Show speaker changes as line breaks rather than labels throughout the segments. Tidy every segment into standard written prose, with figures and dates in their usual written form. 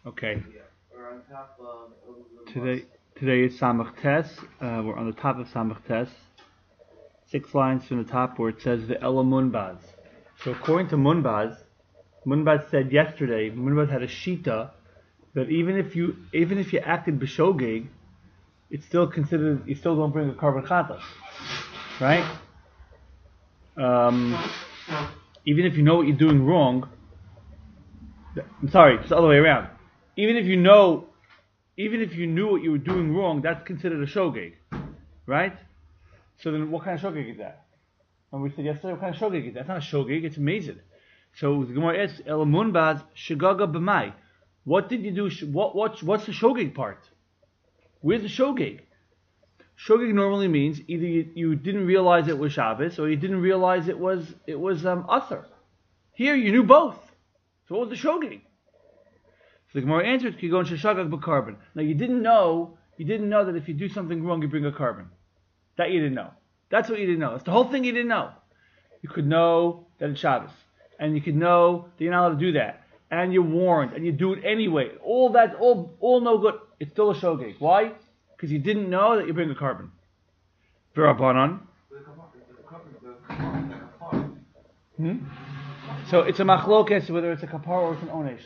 Okay.
We're on top of
Today is Samach Tes. We're on the top of Samach Tes. 6 lines from the top where it says the Ela Munbaz. So according to Munbaz said yesterday, Munbaz had a shita that even if you acted b'shogeg, it's still considered, you still don't bring a carbon chata, right? Even if you know what you're doing wrong. I'm sorry, it's the other way around. Even if you knew what you were doing wrong, that's considered a shogeg, right? So then, what kind of shogeg is that? And we said yesterday, what kind of shogeg is that? That's not a shogeg; it's amazing. So the Gemara asks, "El munbaz shagaga b'mai." What did you do? What's the shogeg part? Where's the shogeg? Shogeg normally means either you didn't realize it was Shabbos or you didn't realize it was Asr. Here you knew both. So what was the shogeg? So the Gemara answered, "Kigon sheshagag b'karban." Now you didn't know that if you do something wrong, you bring a carbon. That you didn't know. That's what you didn't know. That's the whole thing you didn't know. You could know that it's Shabbos, and you could know that you're not allowed to do that, and you're warned, and you do it anyway. All that, all no good. It's still a shogeg. Why? Because you didn't know that you bring a carbon. V'Rabbanan. So it's a machlokes whether it's a kapar or it's an onesh.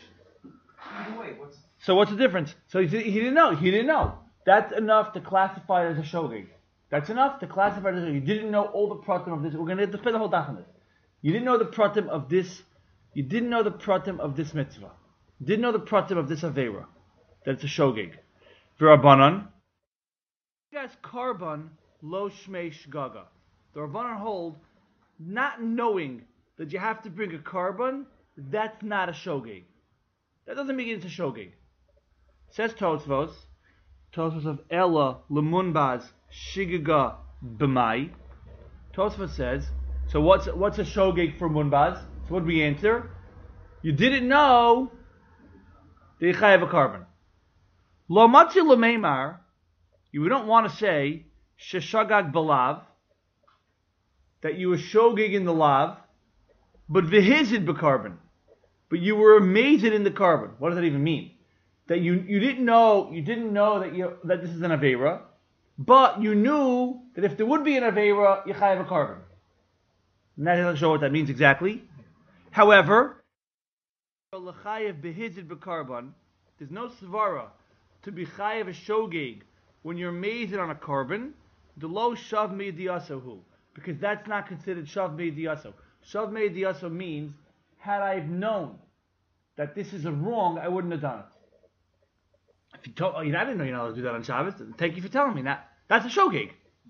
So what's the difference? So he didn't know. He didn't know. That's enough to classify it as a shogeg. That's enough to classify it as a shogeg. You didn't know all the pratim of this. We're going to spend the whole daf on this. You didn't know the pratim of this. You didn't know the pratim of this mitzvah. You didn't know the pratim of this aveira. That's a shogeg. V'Rabbanan. As carbon lo shmei shgaga. The Rabbanan hold not knowing that you have to bring a carbon. That's not a shogeg. That doesn't make it into shogeg. Says Tosfos of Ela lemunbaz shigaga b'mai. Tosfos says, so what's a shogeg for munbaz? So what do we answer? You didn't know that you have a carbon. Lo matzi lemeimar. You don't want to say sheshagag b'lav, that you were shogeg in the lav, but v'hizid b'carbon. But you were amazed in the carbon. What does that even mean? That you didn't know that this is an aveira, but you knew that if there would be an aveira, you have a carbon. And that doesn't show what that means exactly. However, l'chayev behizid b'carbon, there's no svara to be chayev a shogeg when you're amazed on a carbon. The lo shav me'ediyasahu, because that's not considered shav me'ediyasahu. Shav me'ediyasahu means, had I known that this is a wrong, I wouldn't have done it. If you told, I didn't know you're not allowed to do that on Shabbos. Thank you for telling me that. That's a shogeg.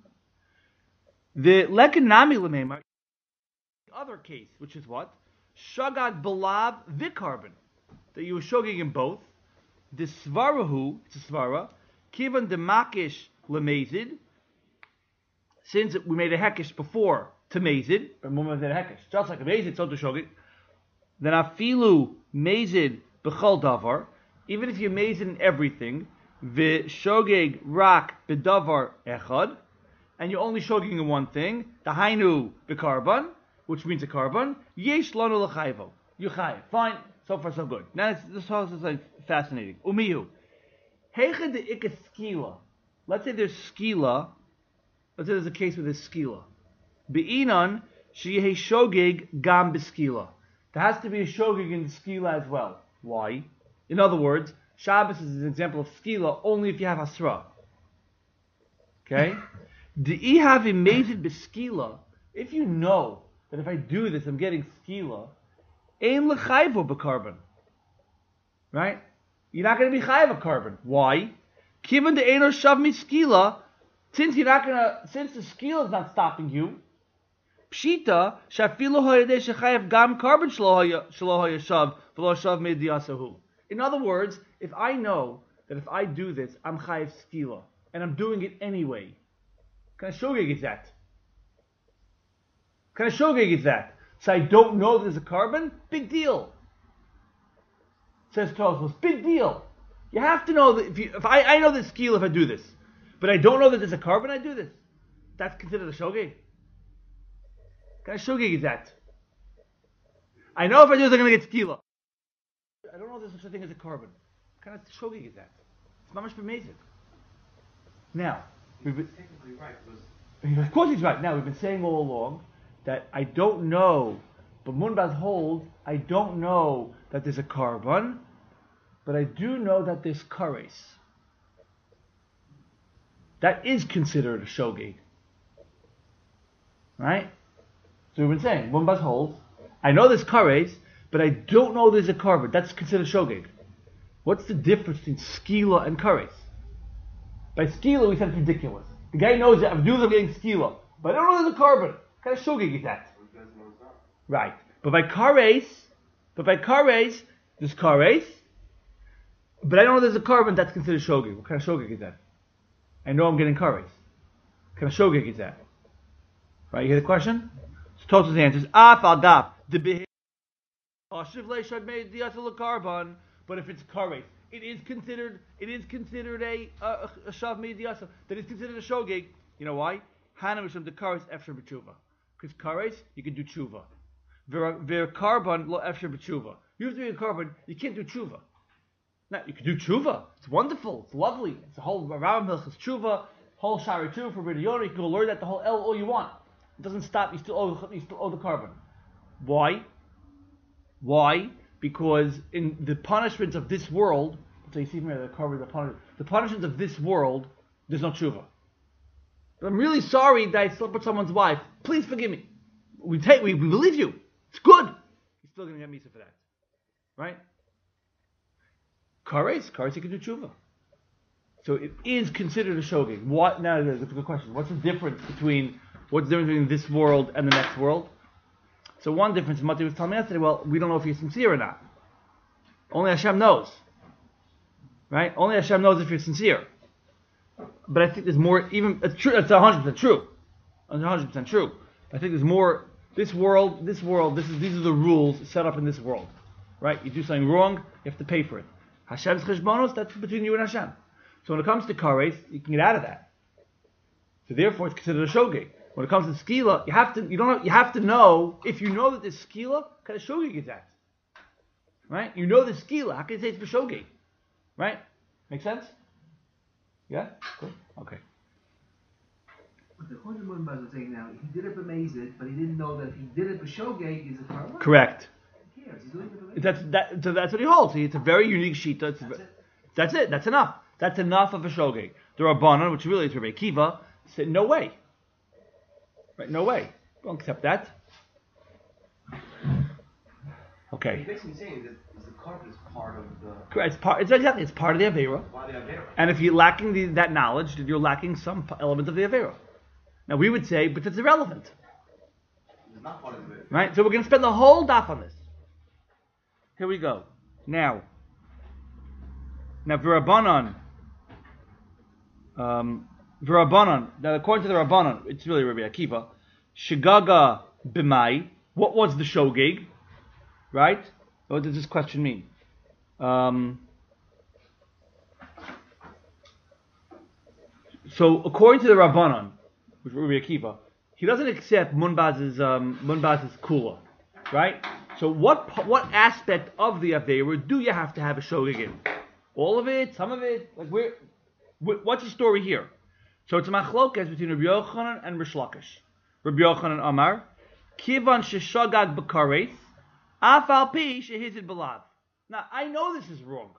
The lekanami l'meimar, the other case, which is what? Shagag b'lav v'carbon. That you were shogeg in both. The svarahu, it's a svara, kivan demakish l'mezid, since we made a hekish before to mezid, but when we made a hekish, just like a mezid, so to shogeg, then afilu mezid b'chol davar, even if you're mezid in everything, v'shogeg rak b'davar echad, and you're only shogeg in one thing, dahainu b'karban, which means a carbon, yesh lanu l'chayvo, you chayv. Fine, so far so good. Now this whole is like fascinating. Umiyu, heicha de ikka skila. Let's say there's skila. Let's say there's a case with a skila. Be'inan sheyeh shogeg gam b'skila. There has to be a shogeg in the skila as well. Why? In other words, Shabbos is an example of skila only if you have hasra. Okay? De'i have amazed b'skila. If you know that if I do this, I'm getting skila, ein l'chayvo b'carbon. Right? You're not going to be chayv a carbon. Why? Kivan de eino shav mi skila. Since the skila is not stopping you, pshita shafilu hoyadei shechayev gam carbon shelo hoyashav v'lo shav mediyasahu. In other words, if I know that if I do this, I'm chayev skila, and I'm doing it anyway, what kind of shogeg is that? What kind of shogeg is that? So I don't know there's a carbon? Big deal. Says Tosfos, big deal. You have to know that if I know there's skila if I do this, but I don't know that there's a carbon, I do this. That's considered a shogeg. What kind of shogeg is that? I know if I do this, I'm going to get skila. I don't know if there's such a thing as a carbon. What kind of shogeg is that? It's mamash b'mezid. Now,
He's technically right because
of course he's right. Now, we've been saying all along that I don't know, but Munbaz holds, I don't know that there's a carbon, but I do know that there's kares. That is considered a shogeg. Right? So we've been saying, Munbaz holds, I know there's kares, but I don't know there's a carbon. That's considered shogeg. What's the difference between skila and kares? By skila, we said it's ridiculous. The guy knows that I'm getting skila, but I don't know there's a carbon. What kind of shogeg is that? Right. But by kares, there's kares, but I don't know there's a carbon. That's considered shogeg. What kind of shogeg is that? I know I'm getting kares. What kind of shogeg is that? Right. You hear the question? So Tosfos answers: Af al gaf the carbon. But if it's kares, it is considered a shav meidiyasa. That is considered a shogeg. You know why? Hana mishum the kares efshar b'tshuva. Because kares you can do tshuva. Ver carbon lo efshar b'tshuva. You have to do a carbon. You can't do tshuva. Now you can do tshuva. It's wonderful. It's lovely. It's a whole Rambam Hilchos tshuva, whole shari tshuva for B'nai. You can go learn that the whole El all you want. It doesn't stop. You still owe the carbon. Why? Because in the punishments of this world, so you see from here the punishments of this world, there's no tshuva. I'm really sorry that I slept with someone's wife. Please forgive me. We believe you. It's good. You're still going to get misa for that, right? Kares you can do tshuva. So it is considered a shogeg. What now? That's a good question. What's the difference between this world and the next world? So one difference, Mati was telling me yesterday, well, we don't know if you're sincere or not. Only Hashem knows. Right? Only Hashem knows if you're sincere. But I think there's more, it's true, it's 100% true. It's 100% true. I think there's more, these are the rules set up in this world. Right? You do something wrong, you have to pay for it. Hashem's cheshbonos, that's between you and Hashem. So when it comes to kares, you can get out of that. So therefore it's considered a shogeg. When it comes to skila, you have to know, if you know that there's skila, what kind of shogeg is that? Right? You know there's skila, how can you say it's for shogeg? Right? Make sense? Yeah? Good? Okay.
But the Chodesh Munbaz is saying now, he did it for Mazid, but he didn't know that if he did it for shogeg, is a carbon.
Correct.
Who cares? He's doing it for Mazid.
So that's what he holds. It's a very unique sheet. That's it. That's enough. That's enough of a shogeg. The Rabbanan, which really is Rabbi Akiva, said no way. Right? No way. Don't accept that. Okay.
He's basically saying that the carbon is part of the.
Correct. It's part of the Avera. And if you're lacking that knowledge, then you're lacking some element of the Avera. Now we would say, but it's irrelevant.
It's not part of the Avera.
Right? So we're going to spend the whole daf on this. Here we go. Now V'Rabbanan. Now according to the Rabbanan, it's really Rabbi Akiva. Shigaga b'mai. What was the shogeg? Right? What does this question mean? So according to the Rabbanan, which is Rabbi Akiva, he doesn't accept Munbaz's kula, right? So what aspect of the Aveira do you have to have a shogeg in? All of it? Some of it? Like what's the story here? So it's a machlokes between Rabbi Yochanan and Rish Lakish. Rabbi Yochanan Amar, Kivan sheshagag b'kares, afal pi shehizid b'lav. Now I know this is wrong.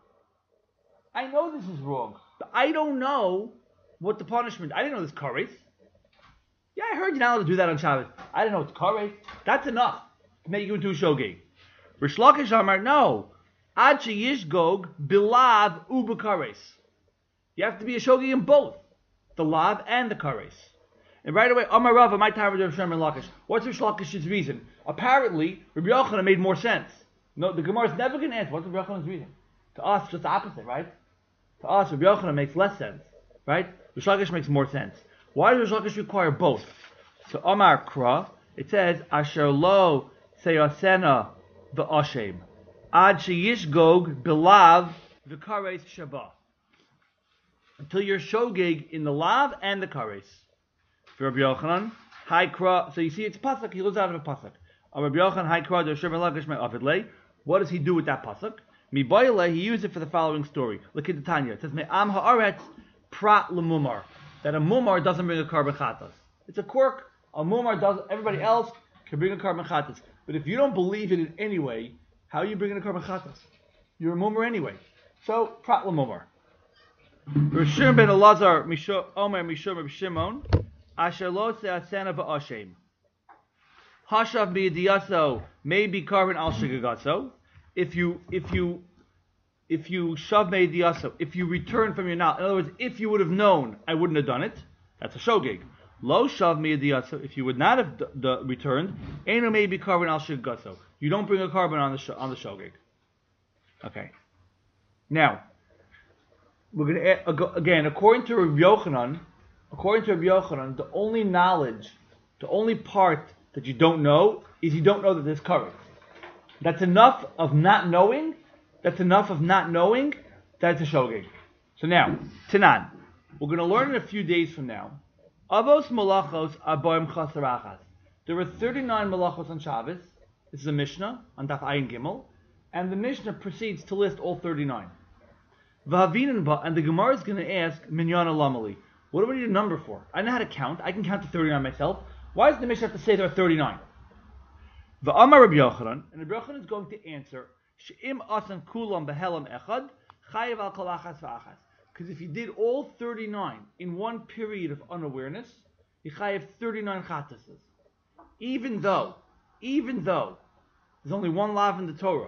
But I don't know what the punishment. I didn't know this kares. Yeah, I heard you're not allowed to do that on Shabbos. I didn't know it's kares. That's enough to make you into a shogeg. Rish Lakish Amar, no. Ad sheyishgog b'lav u'b'kares. You have to be a shogeg in both, the lav and the kares. And right away, Amar Rava, my time Rav Shem and Lakish. What's Rish Lakish's reason? Apparently, Rabbi Yochanan made more sense. No, the Gemara is never going to answer. What's Rabbi Yochanan's reason? To us, just the opposite, right? To us, Rabbi Yochanan makes less sense, right? Rish Lakish makes more sense. Why does Rish Lakish require both? So Amar Kra, it says, Asher lo seyasena v'ashem, ad sheyishgog b'lav v'kares shabbat. Until you're shogeg in the lav and the kares. For Rabbi Yochanan, Haikra. So you see, it's pasuk. He lives out of a pasuk. Rabbi Yochanan, Haikra, Doshim Lakish, my Avidle. What does he do with that pasuk? Mibayla, he used it for the following story. Look at the Tanya. It says, Me'am ha'aretz prat l'mumar. That a mumar doesn't bring a carbon chatas. It's a quirk. A mumar does. Everybody else can bring a carbon chatas. But if you don't believe it in any way, how are you bringing a carbon chatas? You're a mumar anyway. So, prat l'mumar. Rishon ben Elazar, Omer Mishum Reb Shimon, Asher lo se'asena v'ashem. Hashav b'yediyaso may be carbon al shigagaso. If you shav b'yediyaso, if you return from your knowledge, in other words, if you would have known, I wouldn't have done it. That's a shogeg. Lo shav b'yediyaso, if you would not have returned, eno may be carbon al shigagaso. You don't bring a carbon on the shogeg. Okay. Now, we're going to again, according to Rabbi Yochanan, the only knowledge, the only part that you don't know is you don't know that there's courage. That's enough of not knowing. That's a shogeg. So now, Tanan, we're going to learn in a few days from now. Avos malachos aboim chasarachas. There were 39 malachos on Shabbos. This is a Mishnah on Daf Ayin Gimel, and the Mishnah proceeds to list all 39. And the Gemara is going to ask, Minyan Alamali, what do we need a number for? I know how to count. I can count to 39 myself. Why does the Mishnah have to say there are 39? V'amar Rabbi Yochanan, and Rabbi Yochanan is going to answer, She'im asan kulam behelam echad, chayev al kalachas v'achas. Because if you did all 39 in one period of unawareness, you chayev 39 chatases. Even though there's only one lav in the Torah.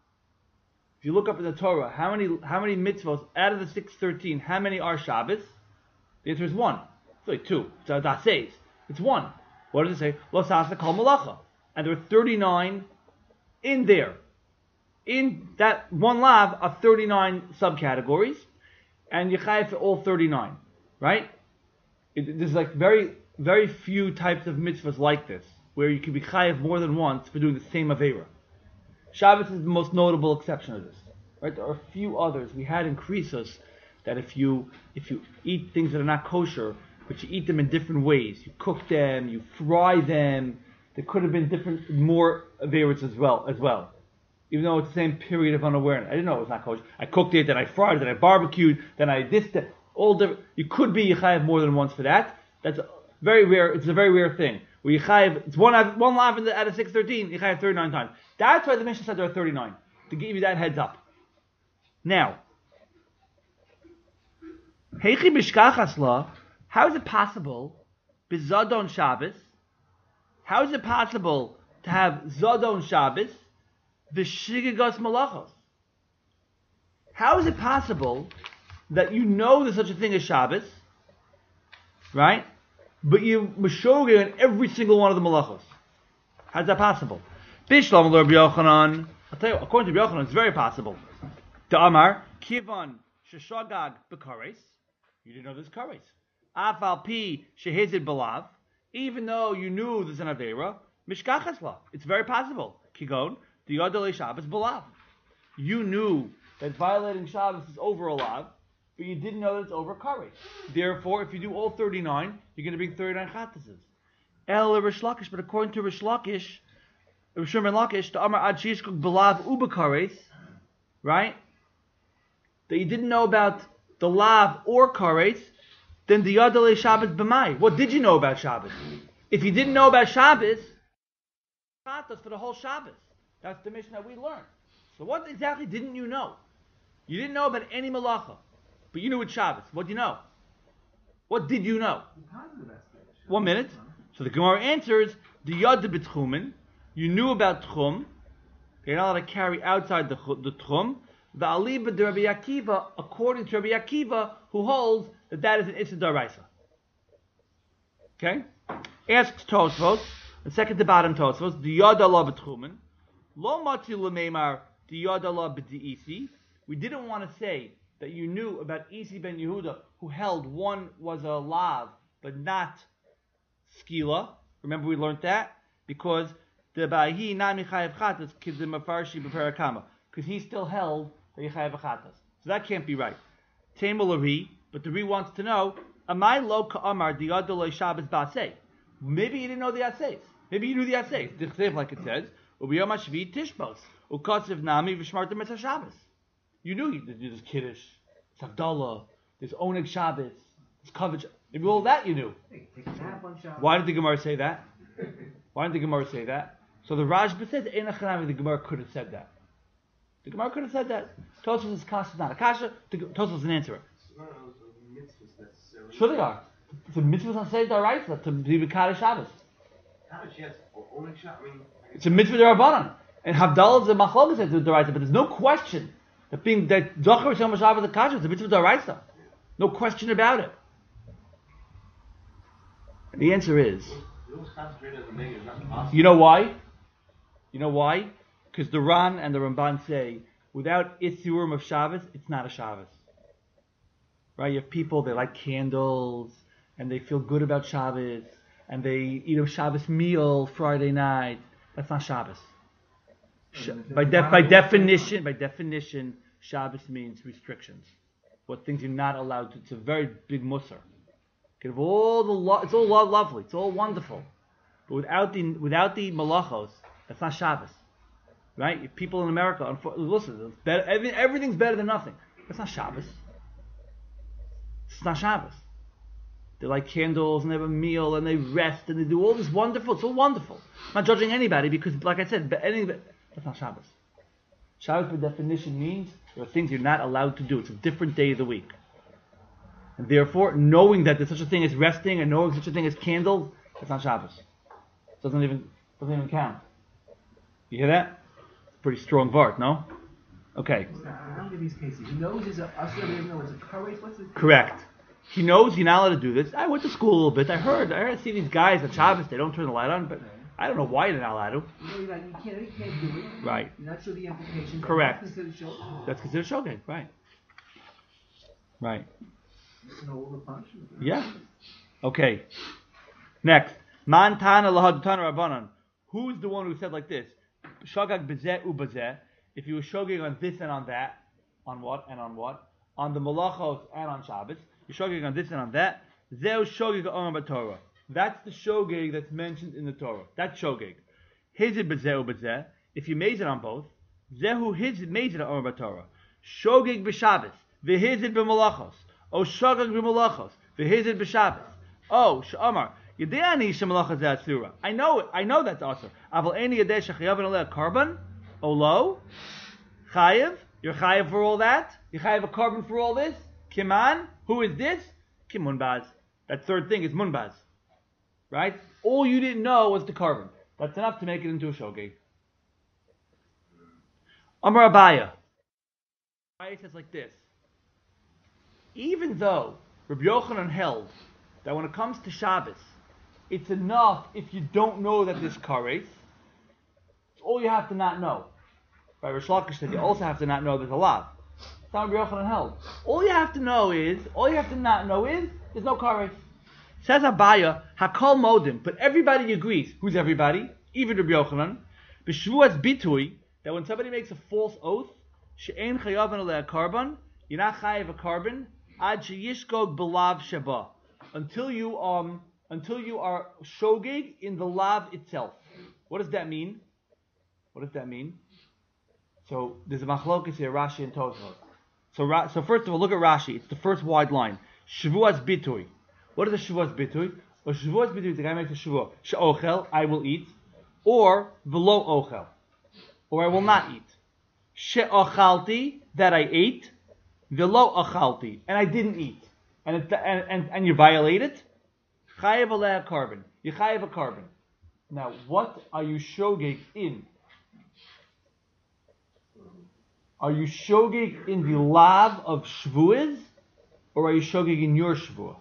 If you look up in the Torah, how many mitzvos out of the 613, how many are Shabbos? The answer is one. It's like two. So that says it's one. What does it say? Lo sasa kol malacha. And there are 39 in there. In that one lav are 39 subcategories, and you chayav for all 39, right? There's like very, very few types of mitzvahs like this, where you can be chayav more than once for doing the same avera. Shabbos is the most notable exception of this, right? There are a few others. We had in Krisos that if you eat things that are not kosher, but you eat them in different ways, you cook them, you fry them, there could have been more averas as well. Even though it's the same period of unawareness. I didn't know it was not kosher. I cooked it, then I fried it, then I barbecued, then I all different. You could be yichayev more than once for that. That's very rare. It's a very rare thing. Where yichayev, it's one lav out of 613, yichayev 39 times. That's why the Mishnah said there are 39. To give you that heads up. Now, heichi b'shkachas, how is it possible, b'zadon Shabbos, how is it possible to have Zadon Shabbos, v'shigigas malachos? How is it possible that you know there's such a thing as Shabbos, right? But you mashogeg on every single one of the malachos? How's that possible? Bishlam Rabbi Yochanan. I'll tell you, according to Rabbi Yochanan, it's very possible. The Amar Kivan Sheshagag b'kares. You didn't know there's kares. Afal pi shehizid belav. Even though you knew there's an avera, mishkachasla. It's very possible. Kigon the yadalei Shabbos belav. You knew that violating Shabbos is over a lav, but you didn't know that it's over kares. Therefore, if you do all 39, you're going to bring 39 chatases. El Rish Lakish, but according to Rish Lakish, Rishon ben Lakish, the Amar ad shishkuk belav ubakares, right? That you didn't know about the lav or kares, then the yadalei Shabbos b'mai. What did you know about Shabbos? If you didn't know about Shabbos, chatas for the whole Shabbos. That's the Mishnah we learned. So what exactly didn't you know? You didn't know about any malacha, but you knew it's Shabbos. What do you know? What did you know? 1 minute. So the Gemara answers, the yad b'tchumen. You knew about tchum. You're not allowed to carry outside the tchum. The aliba de Rabbi Akiva, according to Rabbi Akiva, who holds that is an Issa Daraisa. Okay? Asks Tosfos, the second to bottom Tosfos, the Yad Allah b'tchumen, lo mati l'meimar the Yad Allah b'di'isi. We didn't want to say that you knew about Isi ben Yehuda, who held one was a lav, but not skila. Remember we learned that? Because the Bahi nami chayav chatas kizim afarshi b'perakama. Because he still held that you chayav chatas. So that can't be right. Tamil Ari, but the Ri wants to know, Amai lo ka'amar the yadolay Shabbos ba'aseh. Maybe you didn't know the assays. Maybe you knew the assays. Like it says, ubiyom hashvi tishbos ukatziv nami v'shmartem et Shabbos. You knew there's Kiddush, there's Havdalah, there's Oneg Shabbos, there's Kavod. Maybe all that you knew.
Hey, take a nap on Shabbos.
Why did the Gemara say that? So the Rashba says, the Gemara could have said that. The Gemara could have said that. Tosfos is kasha, not a kasha. Tosfos is an answer.
No, mitzvahs necessarily.
Sure they are. It's a mitzvah on Seder Daraisa to be Kaddish Shabbos.
Kaddish, yes. Oneg Shabbos, I mean.
It's a mitzvah Darabanan. And Havdalah is a machlokas at Daraisa, but there's no question that Zochar Shem Shabbos the kasha is a mitzvah Daraisa. No question about it. And the answer is, you know why? Because the Ran and the Ramban say, without Isurim of Shabbos, it's not a Shabbos. Right? You have people, they like candles, and they feel good about Shabbos, and they eat a Shabbos meal Friday night. That's not Shabbos. By definition, Shabbos means restrictions. What things you're not allowed to. It's a very big musar. It's all lovely. It's all wonderful. But without the malachos, that's not Shabbos. Right? If people in America, listen, it's better, everything's better than nothing. That's not Shabbos. It's not Shabbos. They light candles and they have a meal and they rest and they do all this wonderful. It's all wonderful. I'm not judging anybody because, like I said, that's not Shabbos. Shabbos, by definition, means there are things you're not allowed to do. It's a different day of the week. And therefore, knowing that there's such a thing as resting and knowing such a thing as candles, that's not Shabbos. It doesn't even count. You hear that? It's a pretty strong vart, no? Okay.
I don't get these cases. He knows it's a usher, he doesn't know it's a kares. What's it?
Correct. He knows you're not allowed to do this. I went to school a little bit. I see these guys at Shabbos, they don't turn the light on, but I don't know why they're not allowed to.
You can't do it.
Right.
You're not sure the implications.
Correct.
That's considered shogeg.
That's considered shogeg, right. Right. Yeah. Okay. Next. Man tana lahadutana rabbanan. Who's the one who said like this? Shogeg bezeh ubezeh. If you were shogeg on this and on that, on what and on what? On the malachos and on Shabbos. You're shogeg on this and on that. Zeu shogeg oram b'Torah. That's the shogeg that's mentioned in the Torah. That's shogeg. Hizid bezeh ubezeh. If you maze it on both, zehu hizid maze it on oram b'Torah. Shogeg b'Shabbos. V'hizid b'malachos. O shogeg b'malachos. V'hizid b'Shabbos. Oh, Sh'amar. Yedei shemalachos ze'atzura. I know that's asur. Aval eni yedei shechayavin aleh karban. Olo. Chayev. You're chayev for all that? You chayev a carbon for all this? Kiman. Who is this? Kim munbaz. That third thing is munbaz. Right? All you didn't know was the carbon. That's enough to make it into a shogeg. Amar Abaya. Abaya says like this. Even though Rabbi Yochanan held that when it comes to Shabbos, it's enough if you don't know that there's kares. It's all you have to not know. Right? Rish Lakish said you also have to not know there's a lav. That's how Rabbi Yochanan held. All you have to not know is there's no kares. Says Abaya, Hakol Modim, but everybody agrees. Who's everybody? Even Rabbi Yochanan. B'shvuas bitui, that when somebody makes a false oath, she'ein chayav alei karban, you're not chayav a carbon, ad sheyishgog belav sheba, until you are shogeg in the lav itself. What does that mean? So there's a machlokes here, Rashi and Tosfos. So first of all, look at Rashi. It's the first wide line. Shvuas bitui. What is a Shavuos bitui? A Shavuos bitui, the guy makes a Shavuot. She'ochel, I will eat. Or, v'lo ochel. Or I will not eat. She'ochalti, that I ate. V'lo ochalti, and I didn't eat. And you violate it. Chayev aleh carbon. You chayev a carbon. Now, what are you shogeg in? Are you shogeg in the lav of Shavuos? Or are you shogeg in your Shavuot?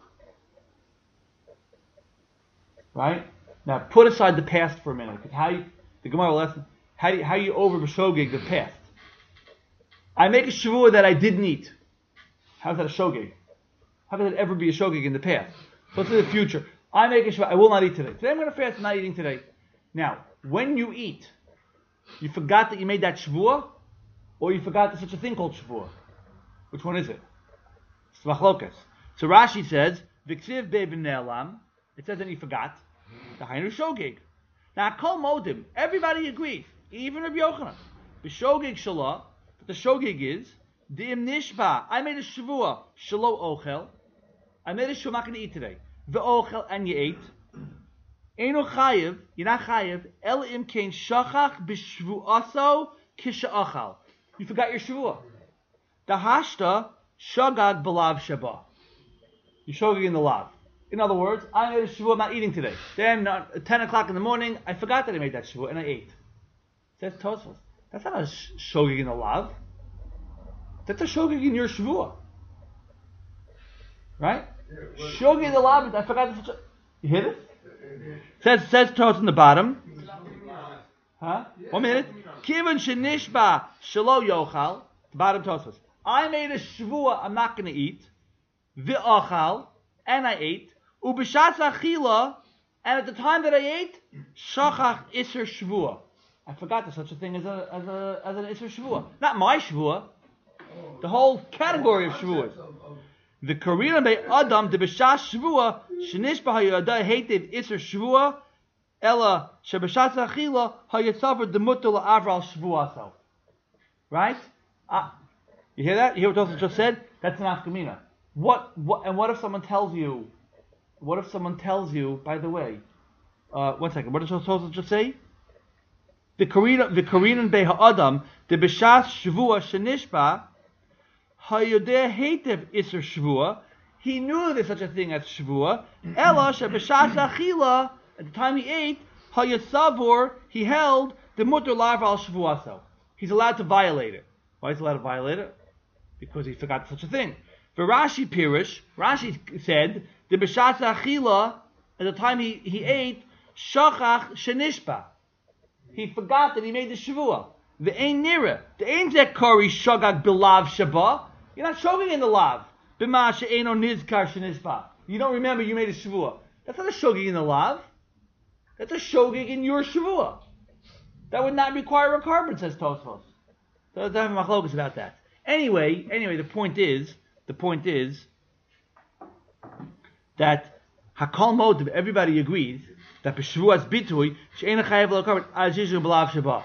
Right? Now put aside the past for a minute. The Gemara lesson, how you over b'shogeg the past? I make a shavua that I didn't eat. How's that a shogeg? How could that ever be a shogeg in the past? So let's say the future. I make a shavua, I will not eat today. Today I'm going to fast, I'm not eating today. Now, when you eat, you forgot that you made that shavua, or you forgot there's such a thing called shavua. Which one is it? It's machlokas. So Rashi says, V'ksiv be'ben ne'elam. It says that he forgot. The Hainu Shogeg. Now, Kol Modim, everybody agrees, even Rabbi Yochanan. The Shogeg Shalah, but the Shogeg is Dim nishba. I made a shavua. Shalo ochel. I made a shavua. I'm not going to eat today. Ve'ochel, and you ate. Eino chayiv. You're not chayiv. El im kein shachach b'shvuaso kisha'achal. You forgot your shavua. Dahashta shagag b'lav shaba. You shogig in the lav. In other words, I made a shavua. I'm not eating today. Then at 10 o'clock in the morning, I forgot that I made that shavua and I ate. Says Tosfos. That's not a shogig in the lav. That's a shogig in your shavua. Right? Shogig in the lav. I forgot. You hit it? Says Tosfos in the bottom. Huh? 1 minute. Kivon shenishba shelo yochal. The bottom Tosfos. I made a shavua. I'm not going to eat. V'achal. And I ate. Ubishatz achila. And at the time that I ate, shachach iser shavua. I forgot there's such a thing as an iser shavua. Not my shavua. The whole category of shavuas. The Karina be Adam de B'shas Shavua Shenish B'Hayada hated Isser Shavua Ella Sheb'Shas Achila Hayatzaver Demutul Avral Shavuaso. Right? You hear that? You hear what Tosfos just said? That's an afkamina. What if someone tells you? What if someone tells you? By the way, 1 second. What did Tosfos just say? The Karina be Adam de B'Shas Shavua Shenishba. Hayodeh hatev iser shvua. He knew there's such a thing as shvua. Ela shebeshas achila. At the time he ate, hayasavor, he held the mutter lav al shvuaso. He's allowed to violate it. Why is he allowed to violate it? Because he forgot such a thing. For Rashi Pirish, Rashi said the beshas achila. At the time he ate, shachach shenishba. He forgot that he made the shvua. The ein nira. The ein zekari shagag bilav shaba. You're not shogig in the lav. B'ma she'eno nizkar shenishba. You don't remember you made a shavua. That's not a shogig in the lav. That's a shogig in your shavua. That would not require a carbon, says Tosfos. So let's have a machlokas about that. Anyway, the point is that hakol motiv, everybody agrees that b'shavuas bitui she'ena chayav lo carbon ajizu b'lav shaba.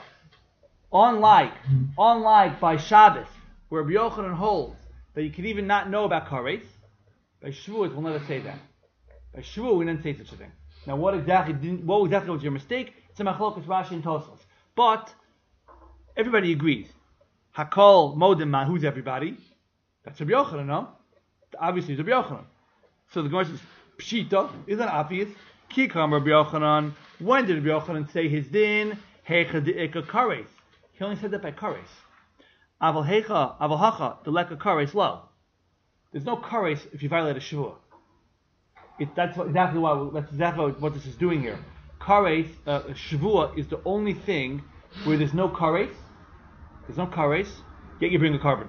Unlike by Shabbos, where Rabbi Yochanan holds that you can even not know about kares, by Shavuos we'll never say that. By Shavuot we didn't say such a thing. Now what exactly was your mistake? It's a machlokas Rashi and Tosfos. But everybody agrees. Hakol modim man, who's everybody? That's Rabbi Yochanan, no? Obviously it's Rabbi Yochanan. So the Gemara says, Pshita, isn't that obvious? Kikam Rabbi Yochanan. When did Rabbi Yochanan say his din? Hecha de'ika kares. He only said that by kares. Aval hacha, the leka kares low. There's no kares if you violate a shavua. That's exactly what this is doing here. Kares, shavua is the only thing where there's no kares. There's no kares, yet you bring a carbon.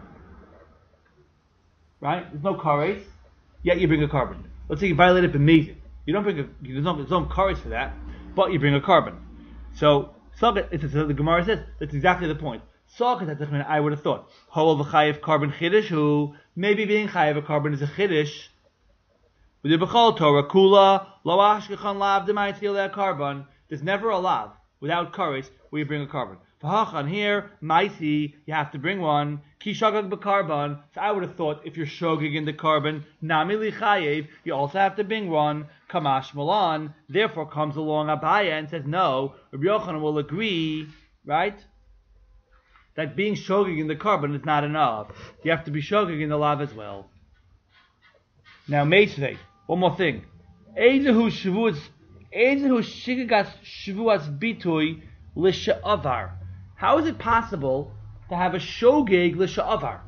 Right? There's no kares, yet you bring a carbon. Let's say you violated b'mezid. You don't bring there's no kares for that, but you bring a carbon. So the Gemara says that's exactly the point. I would have thought. Hol v'chayev carbon chiddush, who maybe being chayev a carbon is a chiddush. With the b'chol Torah kula lo ashkechan lav d'may tzil carbon. There's never a lav without kares where you bring a carbon. V'hachan here ma'isi you have to bring one. Ki shogeg b'carbon. So I would have thought if you're shogeg in the carbon nami li chayev you also have to bring one. Kamash malan. Therefore comes along Abaya and says no. Rabbi Yochanan will agree, right? That being shogeg in the carbon is not enough. You have to be shogeg in the lav as well. Now, Meisvei, one more thing. Ezehu shigigas shavuas bitui l'sha'avar. How is it possible to have a shogeg l'sha'avar?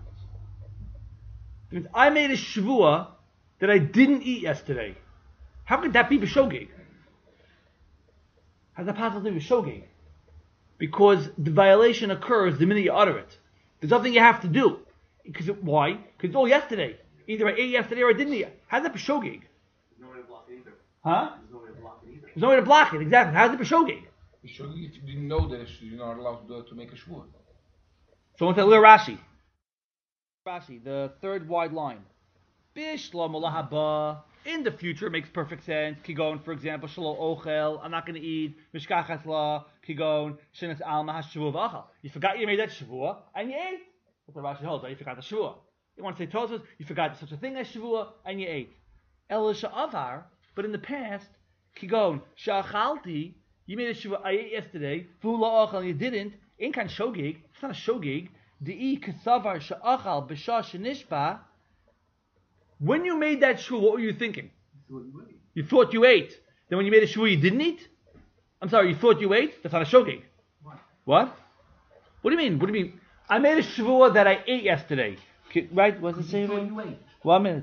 I made a shavua that I didn't eat yesterday. How could that be b'shogeg? How's that possible to be b'shogeg? Because the violation occurs the minute you utter it. There's nothing you have to do. Why? Because it's all yesterday. Either I ate yesterday or I didn't eat. How's that b'shogeg?
There's no way to block it either.
Huh?
There's no way to block it either.
There's no way to block it, exactly. How's it b'shogeg?
B'shogeg, if you didn't know that you're not allowed to make a shvur.
So what's that little Rashi? Rashi, the third wide line. Bishlam lahaba. In the future, it makes perfect sense. Kigon, for example, shalo ochel. I'm not going to eat. Mishkachas la. Kigon. Shenas alma hashavua v'achal. You forgot you made that shavua and you ate. That's what Rashi holds, right? You forgot the Shavua. You want to say Tosfos, you forgot such a thing as Shavua, and you ate. Elisha Avar, but in the past, Kigon, Sha'achalti, you made a Shavua, I ate yesterday, V'ula Achal, you didn't, ain't kind of Shogig, it's not a Shogig, Di'i Kasavar Sha'achal B'Shah Shenishba, when you made that Shavua, what were you thinking? You thought you ate. Then when you made a Shavua, you didn't eat? I'm sorry, you thought you ate? That's not a Shogig. What? What do you mean? What do you mean? I made a Shavua that I ate yesterday. Right? What's it saying? 1 minute.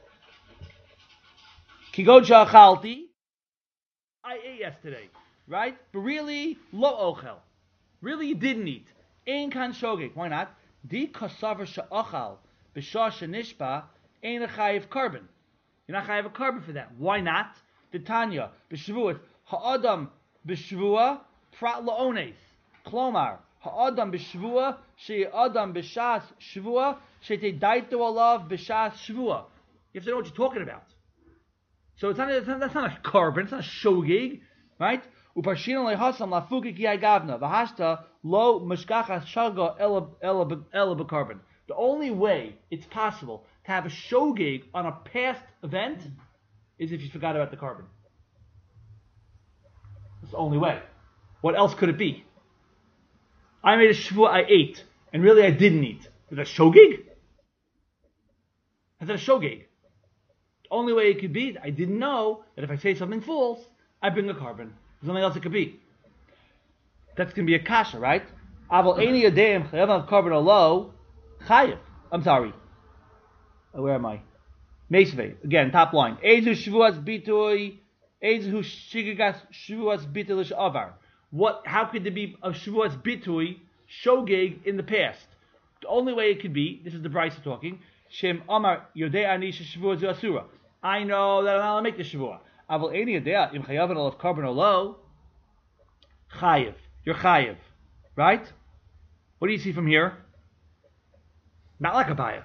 Kigo Jachalti. I ate yesterday. Right? But really, lo ochel. Really, you didn't eat. Ein kan shogeg. Why not? Di kasavar sha'achal b'shah shenishba ein a chayiv carbon. You're not chayiv a carbon for that. Why not? The Tanya b'shvuot ha'adam b'shvua prat la'ones. Klomar ha'adam b'shvua she'adam b'shas shvua she'te daito alav b'shas shvua. You have to know what you're talking about. So that's not a carbon. It's not a shogeg, right? Upashina lehasam lafukik yagavna v'hashta lo mishkachas shaga ela b'carbon. The only way it's possible to have a shogeg on a past event is if you forgot about the carbon. That's the only way. What else could it be? I made a shvua, I ate, and really I didn't eat. Is that a shogeg? Is that a shogeg? The only way it could be, I didn't know that if I say something false, I bring a carbon. There's nothing else it could be. That's going to be a kasha, right? Aval eni yadeim chayav al carbon alo chayav. I'm sorry. Where am I? Meisvei. Again, top line. Ezu shvuas bitui. Ezu shigigas shvuas bitui avar. What? How could there be a shvuas bitui shogeg in the past? The only way it could be. This is the Brisa talking. Shem Amar Yodei Anisha Shavua Asura. I know that I'm not going to make the Shavua. Aval Eni Yodei Im Chayav Al Carbon Olo Chayiv. You're Chayiv, right? What do you see from here? Not like Abaya,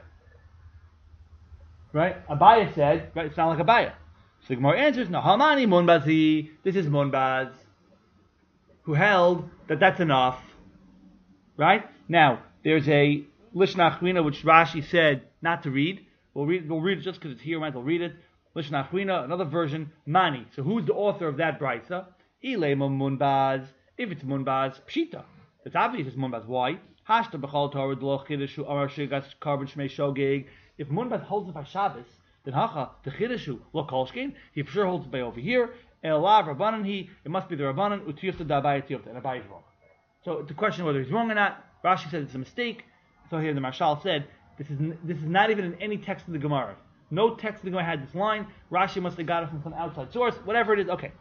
right? Abaya said, right? It's not like Abaya. So the Gemara answers, no. Hamani Munbazi. This is Munbaz, who held that that's enough, right? Now there's a Lishna Achrina, which Rashi said not to read. We'll read it just because it's here. We might as well read it. Lishna Achrina, another version, Mani. So who's the author of that Brisa? Ilema Munbaz. If it's Munbaz, Pshita. It's obvious it's Munbaz. Why? Hashta b'chal Torah d'lo chidushu amar shigas carbon shmei shogeg. If Munbaz holds it by Shabbos, then hacha the chidushu lo kolshkein. He for sure holds it by over here. Elav Rabbanan he. It must be the Rabbanan utiyufta da'abaya tiyufta. And Abaya is wrong. So the question whether he's wrong or not, Rashi said it's a mistake. So here the Marshal said, this is not even in any text of the Gemara. No text of the Gemara had this line. Rashi must have got it from some outside source. Whatever it is, okay.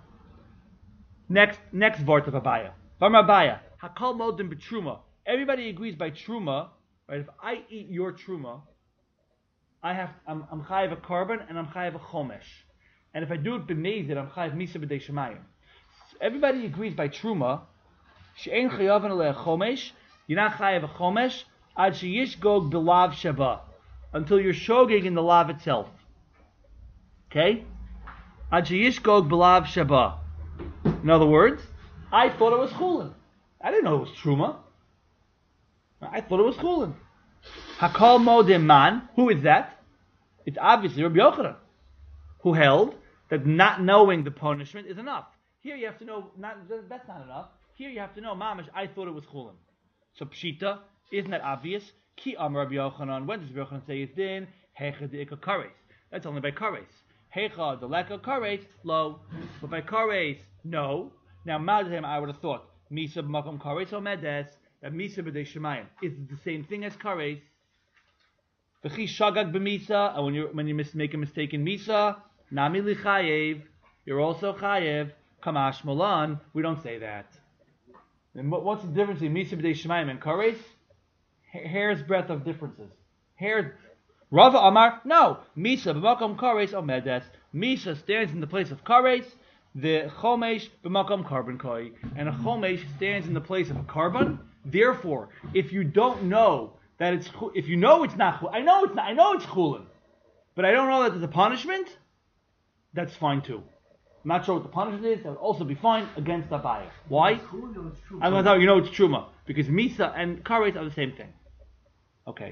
Next vart of Abaya. Varma Abaya. Hakal modim b'truma. Everybody agrees by truma, right? If I eat your truma, I'm chayiv a carbon and I'm chayiv a chomesh. And if I do it b'mezid, I'm chayiv misa b'dei shemayim. Everybody agrees by truma. She'en chayavin alei chomesh. You're not chayiv a chomesh. Ad sheyishgog b'lav shaba, until you're shogeg in the lav itself. Okay? Ad sheyishgog b'lav shaba. In other words, I thought it was chulin. I didn't know it was truma. I thought it was chulin. Hakal modim man. Who is that? It's obviously Rabbi Yochanan, who held that not knowing the punishment is enough. Here you have to know. That's not enough. Here you have to know. Mamash, I thought it was chulin. So pshita. Isn't that obvious? Ki Amar Rabbi Yochanan. When does Rabbi Yochanan say it's din? Hecha de'ika kares. That's only by kares. Hecha deleka kares, lo. But by kares, no. Now, madhem, I would have thought, misa b'makom kares o medes, that misa b'dei shemayim is the same thing as kares. V'chi shagag b'misa, and when you make a mistake in misa, nami li chayev, you're also chayev. Kamash molan, we don't say that. And what's the difference between misa b'dei shemayim and kares? Hair's breadth of differences. Rava Amar, no. Misa b'makom kares omedes. Misa stands in the place of kares. The chomesh b'makom carbon koi, and a chomesh stands in the place of a carbon. Therefore, if you don't know that if you know it's not, I know it's chulin, but I don't know that there's a punishment. That's fine too. I'm not sure what the punishment is. That would also be fine against Abaya. Why? I'm going to tell you, it's truma because misa and kares are the same thing. Okay.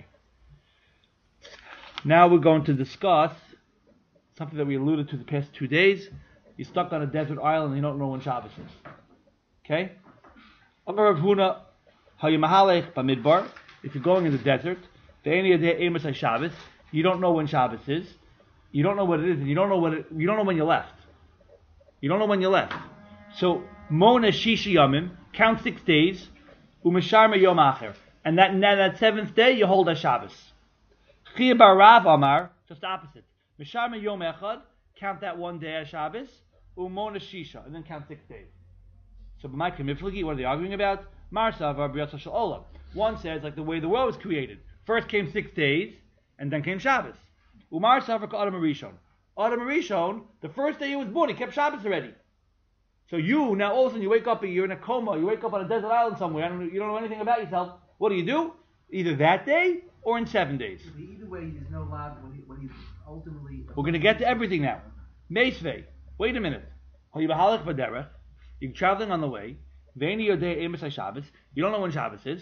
Now we're going to discuss something that we alluded to the past 2 days. You're stuck on a desert island and you don't know when Shabbos is. Okay? Amar Rav Huna, Hayimahalech Bamidbar. If you're going in the desert, Shabbos, you don't know when Shabbos is. You don't know what it is, and you don't know when you left. You don't know when you left. So Mona Shisha Yamim, count 6 days, Umasharma Yom Acher. And that seventh day you hold as Shabbos. Chia bar Rav Amar, just opposite. Misharma Yom Echad, count that 1 day as Shabbos, Umona Shisha, and then count 6 days. So b'may k'miflagi, what are they arguing about? Marsavar b'yatsa shel olam. One says like the way the world was created. First came 6 days, and then came Shabbos. Umar Savar ka'adam harishon. Adam harishon, the first day he was born, he kept Shabbos already. So you, now all of a sudden you wake up, you're in a coma, you wake up on a desert island somewhere, you don't know anything about yourself. What do? Either that day, or in 7 days.
Either way, there's no law when he ultimately...
We're going to get to everything now. Meisvei, wait a minute. You're traveling on the way. You don't know when Shabbos is.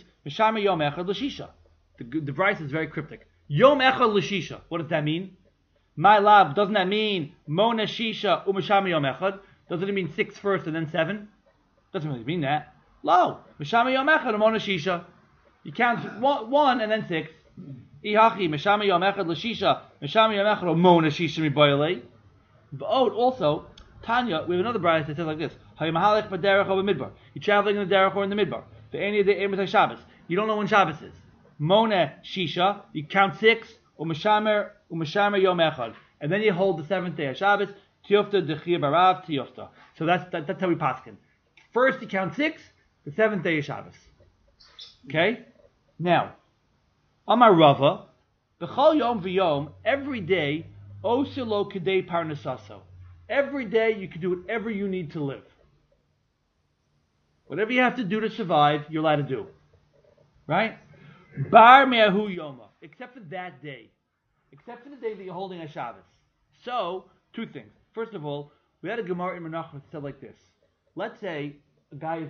The Bryce is very cryptic. Yom Echad L'Shisha. What does that mean? My love, doesn't that mean Mona Shisha Umashama Yom Echad? Doesn't it mean 6 first and then 7? Doesn't really mean that. Lo, Mashama Yom Echad Mona Shisha. You count 1 and then 6. Ihachi Mashama Yom Echad L'Shisha Mashama Yom Echad Mona Shisha Miboyle. Also, Tanya, we have another bride that says like this: Hayimahalech b'derech or b'midbar. You're traveling in the derech or in the midbar. The any of the emes Shabbos. You don't know when Shabbos is. Mona Shisha. You count 6. Umashamer Yom Echad, and then you hold the 7th day of Shabbos. Tiyofta dechia barav tiyofta. So that's how we paskin. First you count 6. The 7th day of Shabbos. Okay. Now, Amar Rava, b'chol yom v'yom, every day, osilo kedei parnasaso. Every day you can do whatever you need to live. Whatever you have to do to survive, you're allowed to do. Right? Bar me'ahu yoma. Except for that day. Except for the day that you're holding a Shabbos. So, 2 things. First of all, we had a Gemara in Menachos that said like this. Let's say a guy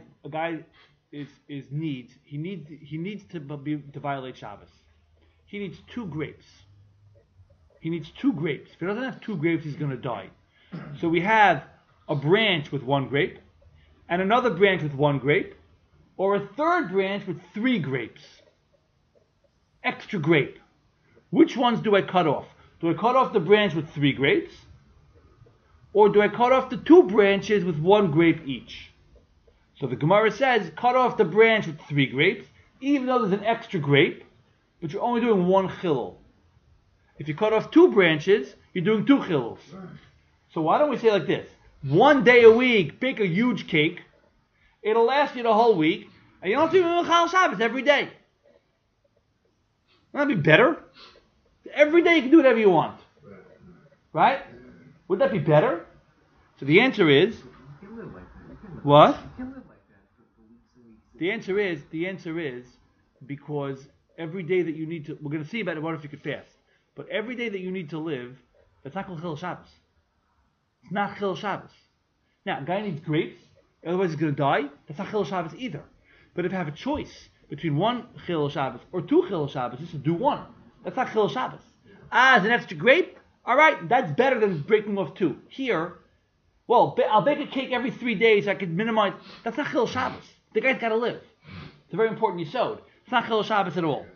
needs to violate Shabbos. He needs 2 grapes. He needs 2 grapes. If he doesn't have 2 grapes, he's going to die. So we have a branch with 1 grape, and another branch with 1 grape, or a third branch with 3 grapes. Extra grape. Which ones do I cut off? Do I cut off the branch with 3 grapes? Or do I cut off the 2 branches with 1 grape each? So the Gemara says, cut off the branch with 3 grapes, even though there's an extra grape, but you're only doing 1 chilul. If you cut off 2 branches, you're doing 2 chiluls. So why don't we say like this? 1 day a week, bake a huge cake. It'll last you the whole week, and you don't have to do Chal Shabbos every day. Wouldn't that be better? Every day you can do whatever you want. Right? Would that be better? So the answer is...
You can live like that.
What?
You can live like that for weeks and weeks.
The answer is because every day that you need to... We're going to see about what if you could fast. But every day that you need to live, that's not called Chil Shabbos. It's not Chil Shabbos. Now, a guy needs grapes, otherwise he's going to die. That's not Chil Shabbos either. But if I have a choice between 1 Chil Shabbos or 2 Chil Shabbos, just to do 1. That's not Chil Shabbos. As an extra grape, alright, that's better than breaking off 2. Here, well, I'll bake a cake every 3 days, I could minimize. That's not Chil Shabbos. The guy's got to live. It's a very important yesod. It's not Chil Shabbos at all.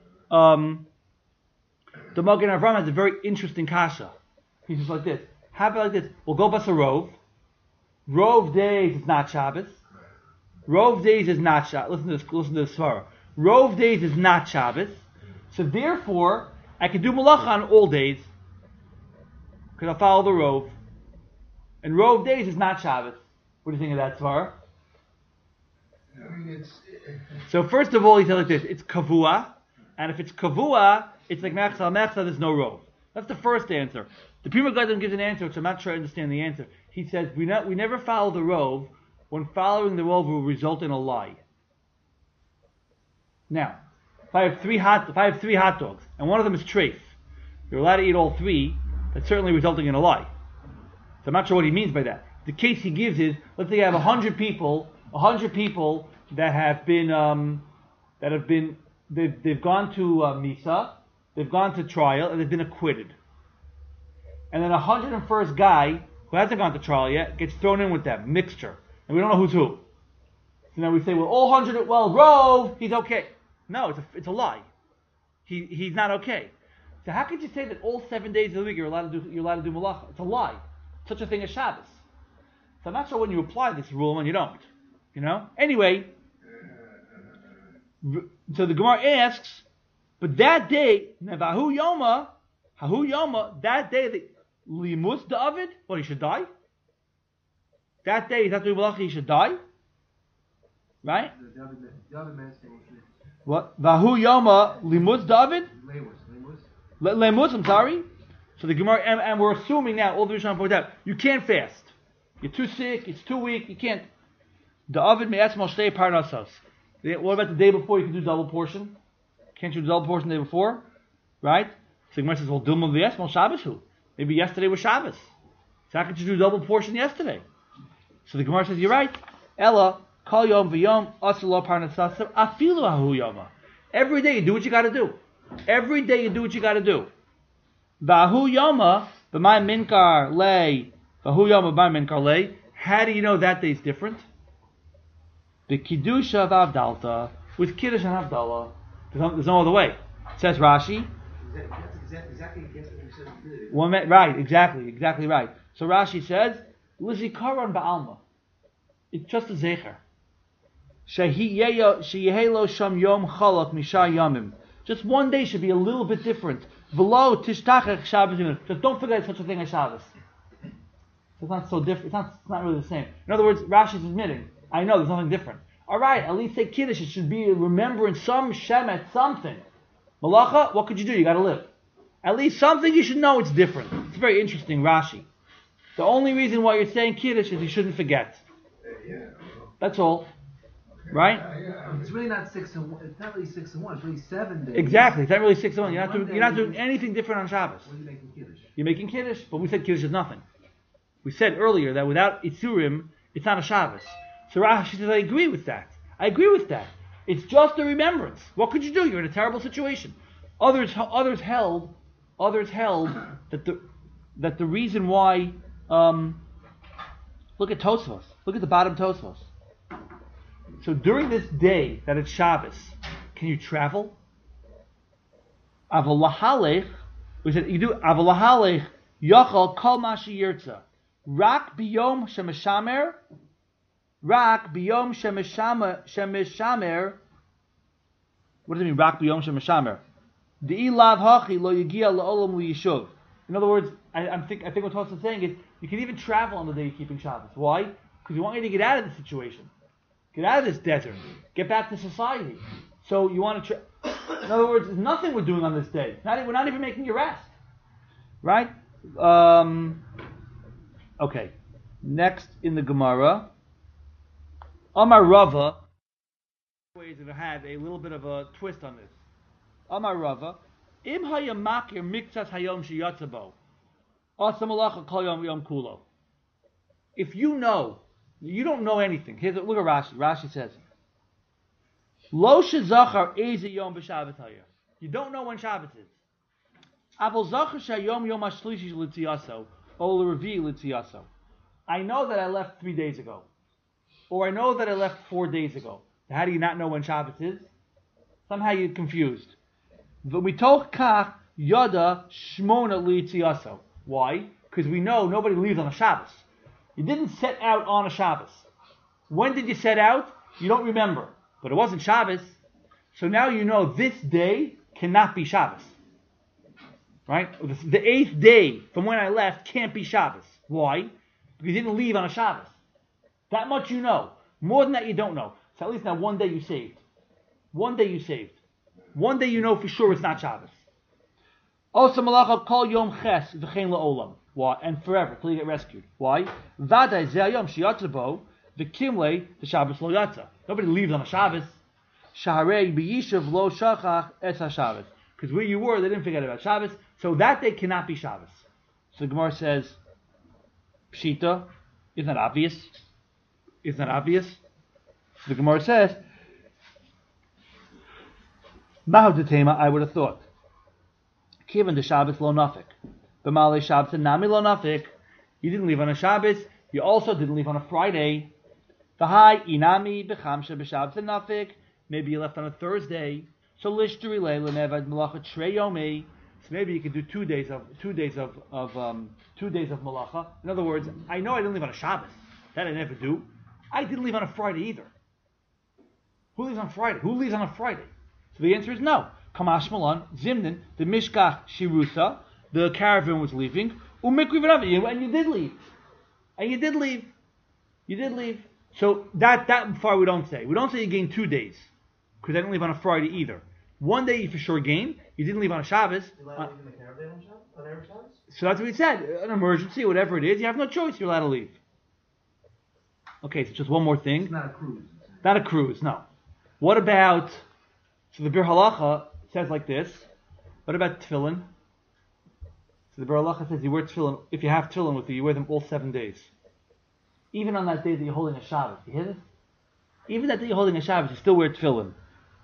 The Magen Avram has a very interesting kasha. He says like this. Have it like this. We'll go bus a rove. Rove days is not Shabbos. Rove days is not Shabbos. Listen to this svara. Rove days is not Shabbos. So therefore, I can do malacha on all days. Because I'll follow the rove. And rove days is not Shabbos. What do you think of that svara?
I mean,
So first of all, he said like this. It's kavua. And if it's kavua, it's like mechza, there's no rove. That's the first answer. The Pri Megadim gives an answer, which I'm not sure I understand the answer. He says, we never follow the rove when following the rove will result in a lie. Now, if I have 3 hot dogs, and one of them is treif, you're allowed to eat all 3, that's certainly resulting in a lie. So I'm not sure what he means by that. The case he gives is, let's say you have 100 people that have been they've gone to Misa, they've gone to trial, and they've been acquitted. And then 101st guy who hasn't gone to trial yet gets thrown in with them, mixture, and we don't know who's who. So now we say, well, all 100, well, Rove, he's okay. No, it's a lie. He's not okay. So how could you say that all 7 days of the week you're allowed to do malacha? It's a lie. Such a thing as Shabbos. So I'm not sure when you apply this rule and you don't. Anyway, so the Gemara asks, but that day, Nevahu Yoma, that day, the Limus David, what, he should die? That day, he's not doing malacha, he should die? Right?
The other man saying
what? Vahu Yoma Limus David? Lemus, I'm sorry. So the Gemara, and we're assuming now, all the Rishon point out, you can't fast. You're too sick, it's too weak, you can't. David me'etzmo shtei parnasos. What about the day before? You can do double portion. Can't you do double portion the day before? Right? So the Gemara says, well, Dilma v'etzmo Shabbos hu. Maybe yesterday was Shabbos. So how could you do double portion yesterday? So the Gemara says, you're right. Ella, kol yom v'yom, aselo parnasasav, afilu ahu yoma. Every day you do what you got to do. Every day you do what you got to do. Vahu yoma, b'may minkar lei, vahu yoma b'may minkar lei. How do you know that day is different? The Kiddusha of Avdalta, with Kiddush and Havdalah, there's no other way. It says Rashi.
That's exactly against what you said you did.
Right, exactly right. So Rashi says, Lizikaron ba'alma. It's just a zecher. Sheyehelo sham yom chalak misha yamim. Just one day should be a little bit different. V'lo tishtachach Shabbos. Just don't forget such a thing as Shabbos. It's not so different. It's not really the same. In other words, Rashi's admitting, I know there's nothing different. All right, at least say Kiddush. It should be remembering some Shemet, something. Malacha, what could you do? You got to live. At least something you should know it's different. It's very interesting, Rashi. The only reason why you're saying Kiddush is you shouldn't forget. That's all. Right?
It's really not 6 and 1. It's not really 6 and 1. It's really 7 days.
Exactly. It's not really 6 and 1. You're not doing anything different on Shabbos.
What are you making Kiddush?
You're making Kiddush, but we said Kiddush is nothing. We said earlier that without Itzurim, it's not a Shabbos. So Rashi says, I agree with that. It's just a remembrance. What could you do? You're in a terrible situation. Others held that the reason why. Look at Tosfos. Look at the bottom Tosfos. So during this day that it's Shabbos, can you travel? Avolahalech. We said you do avolahalech yachal kol mashi yirtza. Rak biyom shemeshamer. Rak biyom shemeshamer. What does it mean? Rak biyom shemeshamer. De'ilav hachi lo yigia la'olam liyishuv. In other words, I think what Tosfos is saying is you can even travel on the day you're keeping Shabbos. Why? Because you want you to get out of the situation, get out of this desert, get back to society. So you want to. In other words, there's nothing we're doing on this day. We're not even making you rest, right? Okay. Next in the Gemara, Amar Rava. Ways that had a little bit of a twist on this. Amar Rava, Im hayamakir miktsas hayom shiyatzabo, asamalacha kol yom kulo. If you don't know anything. Look at Rashi. Rashi says, Lo shezachar eze yom b'Shabbat hayah. You don't know when Shabbos is. Avol zachar shayom yom hashlishi l'tziyaso, o l'revi l'tziyaso. I know that I left 3 days ago, or I know that I left 4 days ago. How do you not know when Shabbos is? Somehow you're confused. V'mitoch kach yada shmona l'tziyaso. Why? Because we know nobody leaves on a Shabbos. You didn't set out on a Shabbos. When did you set out? You don't remember. But it wasn't Shabbos. So now you know this day cannot be Shabbos. Right? The 8th day from when I left can't be Shabbos. Why? Because you didn't leave on a Shabbos. That much you know. More than that you don't know. So at least now one day you saved. One day you know for sure it's not Shabbos. Osa malacha kol yom ches v'chein la'olam. Why? And forever, till you get rescued. Why? Vadai zeyayom shiyatzabo v'kimle the Shabbos lo yatza. Nobody leaves on a Shabbos. Shaharei b'yishav lo shachach es ha-Shabbos. Because where you were, they didn't forget about Shabbos. So that day cannot be Shabbos. So the Gemara says, Pshita, isn't that obvious? So the Gemara says, Mahudetema, I would have thought. Kivan the Shabbos lo nafik. B'malei Shabbos and nami lo nafik. You didn't leave on a Shabbos. You also didn't leave on a Friday. V'hai inami b'chamsha b'Shabbos and nafik. Maybe you left on a Thursday. So lishturi leila nevad malacha trei yomi. So maybe you could do 2 days of malacha. In other words, I know I didn't leave on a Shabbos. That I never do. I didn't leave on a Friday either. Who leaves on Friday? Who leaves on a Friday? So the answer is no. Kamash Malan, Zimnin, the Mishkach Shirusa, the caravan was leaving. And you did leave. And you did leave. You did leave. So that far we don't say. We don't say you gained 2 days. Because I didn't leave on a Friday either. 1 day you for sure gained. You didn't leave on a Shabbos.
You're allowed to leave in the caravan on every Shabbos?
So that's what we said. An emergency, whatever it is, you have no choice. You're allowed to leave. Okay, so just one more thing.
It's not a cruise.
Not a cruise, no. What about, so the Bir Halacha says like this. What about tefillin? So the Bir Halacha says you wear tefillin, if you have tefillin with you, you wear them all 7 days. Even on that day that you're holding a Shabbos. You hear this? Even that day you're holding a Shabbos, you still wear tefillin.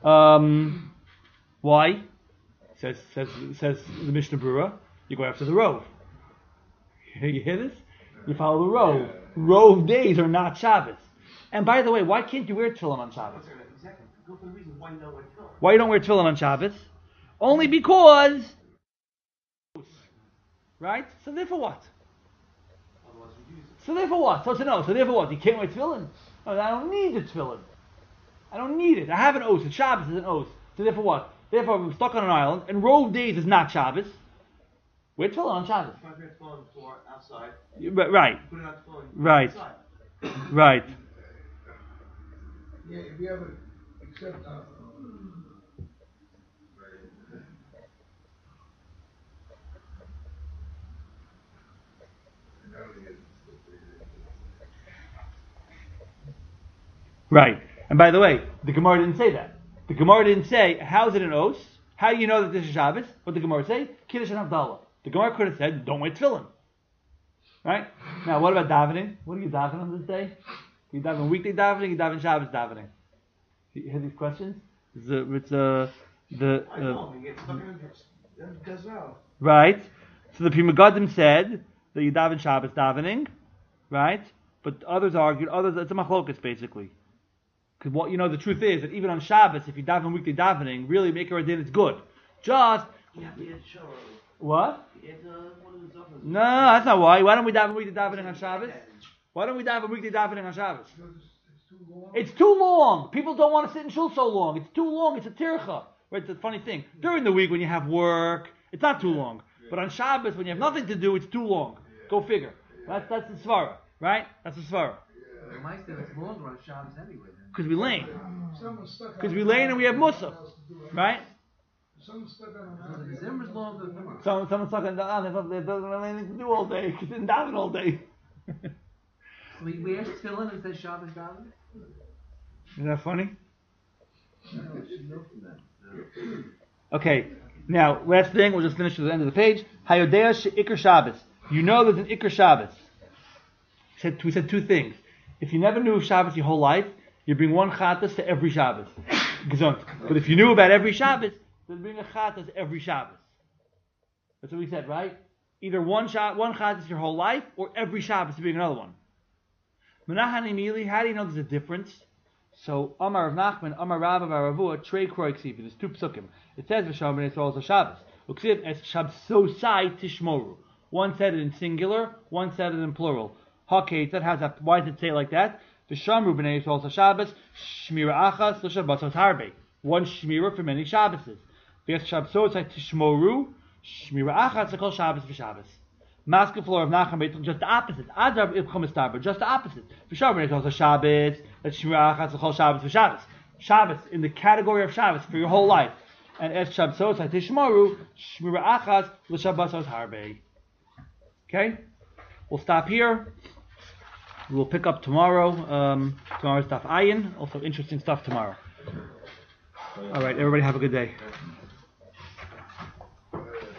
Why? Says the Mishnah Berurah, you go after the Rove. You hear this? You follow the Rove. Rove days are not Shabbos. And by the way, why can't you wear tefillin on Shabbos?
Exactly. Go for the reason why you don't wear tefillin.
Why you don't wear tefillin on Shabbos? Only because, right? So therefore what?
Otherwise we use it.
So therefore what? So no. So therefore what? You can't wear tefillin? No, I don't need the tefillin. I don't need it. I have an oath. And Shabbos is an oath. So therefore what? Therefore we're stuck on an island, and Rove days is not Shabbos. Wear tefillin on Shabbos.
Try to wear tefillin for outside.
Right.
Put it on tefillin
Right.
outside.
Right.
Yeah, if you have it, except
Right. And by the way, the Gemara didn't say that. The Gemara didn't say, how is it an oath? How do you know that this is Shabbos? What did the Gemara say? Kiddush and Havdalah. The Gemara could have said, don't wear tefillin. Right? Now, what about davening? What do you daven on this day? You daven weekday davening, you daven Shabbos davening. You hear these questions?
I know. We get stuck in the gazelle.
Right. So the Pri Megadim said that you daven Shabbos davening, right? But others argued, it's a machlokas basically. Because what the truth is that even on Shabbos, if you daven weekday davening, really make your din, it's good. Just
You have to get show early.
what?
You have to one of the zonas.
No, that's not why. Why don't we daven weekday davening on Shabbos? Why don't we daven weekday davening on Shabbos?
it's too long.
It's too long. People don't want to sit in shul so long. It's too long. It's a tircha. Right? It's a funny thing. During the week when you have work, it's not too long. But on Shabbos, when you have nothing to do, it's too long. Go figure. That's the svara, right? That's the svara.
The mice say it's longer on Shabbos anyway.
Because we lane.
Someone's stuck on
Because we lane and we have Musa, right?
Someone's stuck on
So the Zimmer's longer than the
Someone's talking down. They doesn't have anything to do all day. Because they didn't daven all day.
We asked tefillin and said Shabbos daven.
Isn't that funny?
No, she knows from that.
Okay. Now, last thing. We'll just finish to the end of the page. Hayodea she'ikr Shabbos. You know there's an ikr Shabbos. We said two things. If you never knew of Shabbos your whole life, you bring one chatas to every Shabbos. Gesund. But if you knew about every Shabbos, then bring a chatas every Shabbos. That's what we said, right? Either one chatas your whole life, or every Shabbos to bring another one. Menachani Mili, how do you know there's a difference? So, Amar Rav Nachman, Amar Rav Aravua, Trey Kroy Ksiv. There's two psukim. It says V'sham ben Yisrael also Shabbos. Uksiv es Shabsosai Tishmoru. One said it in singular, one said it in plural. Hakei, why does it say it like that? V'shamru b'nei Yisrael also Shabbos, Shmira Achas, L'Shabbasos Harbe. One Shmira for many Shabboses. V'es Shabsosai Tishmoru, Shmira Achas, L'Kol Shabbos v'Shabbos. Maska floor of Nachman Beit, just the opposite. Adar Ibcham Estarba, just the opposite. V'shamru b'nei Yisrael also Shabbos, that's Shmira Achas, L'Kol Shabbos v'Shabbos. Shabbos, in the category of Shabbos, for your whole life. And Es Shabsosai Tishmoru, Shmira Achas, L'Shabbasos Harbe. Okay? We'll stop here. We'll pick up tomorrow. Tomorrow's Daf Ayin. Also interesting stuff tomorrow. All right, everybody have a good day.